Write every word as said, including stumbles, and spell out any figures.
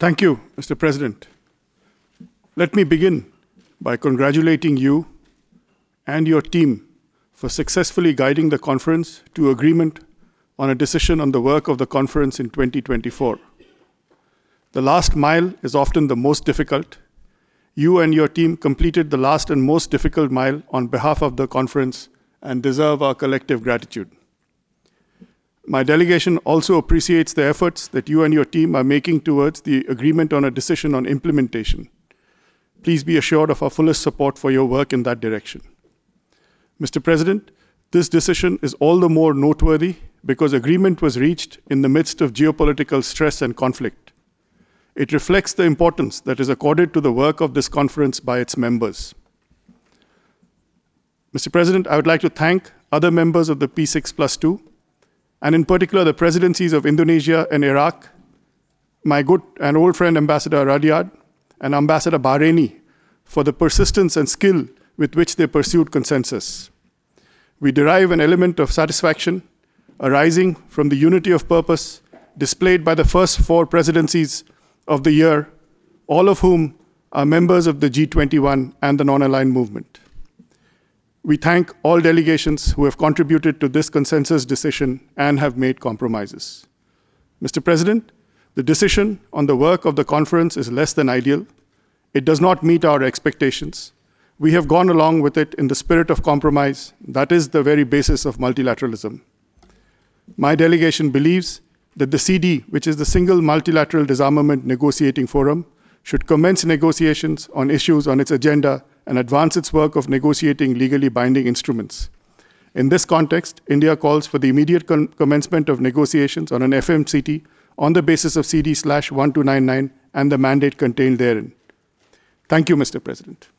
Thank you, Mister President. Let me begin by congratulating you and your team for successfully guiding the conference to agreement on a decision on the work of the conference in twenty twenty-four. The last mile is often the most difficult. You and your team completed the last and most difficult mile on behalf of the conference and deserve our collective gratitude. My delegation also appreciates the efforts that you and your team are making towards the agreement on a decision on implementation. Please be assured of our fullest support for your work in that direction. Mister President, this decision is all the more noteworthy because agreement was reached in the midst of geopolitical stress and conflict. It reflects the importance that is accorded to the work of this conference by its members. Mister President, I would like to thank other members of the P six plus two, and in particular the presidencies of Indonesia and Iraq, my good and old friend Ambassador Radiad and Ambassador Bahraini for the persistence and skill with which they pursued consensus. We derive an element of satisfaction arising from the unity of purpose displayed by the first four presidencies of the year, all of whom are members of the G twenty-one and the non-aligned movement. We thank all delegations who have contributed to this consensus decision and have made compromises. Mister President, the decision on the work of the conference is less than ideal. It does not meet our expectations. We have gone along with it in the spirit of compromise. That is the very basis of multilateralism. My delegation believes that the C D, which is the Single Multilateral Disarmament Negotiating Forum, should commence negotiations on issues on its agenda and advance its work of negotiating legally binding instruments. In this context, India calls for the immediate com commencement of negotiations on an F M C T on the basis of C D slash one two nine nine and the mandate contained therein. Thank you, Mister President.